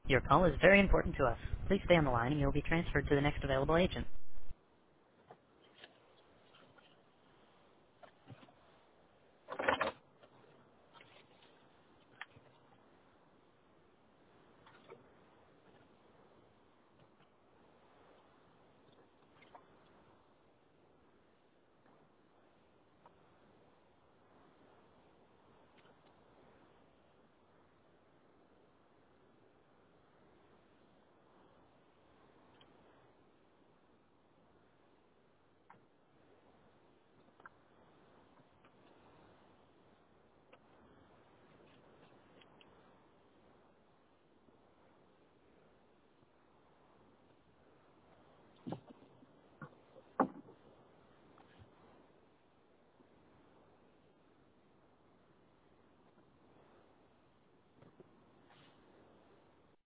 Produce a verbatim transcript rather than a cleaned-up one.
Your call is very important to us. Please stay on the line and you'll be transferred to the next available agent.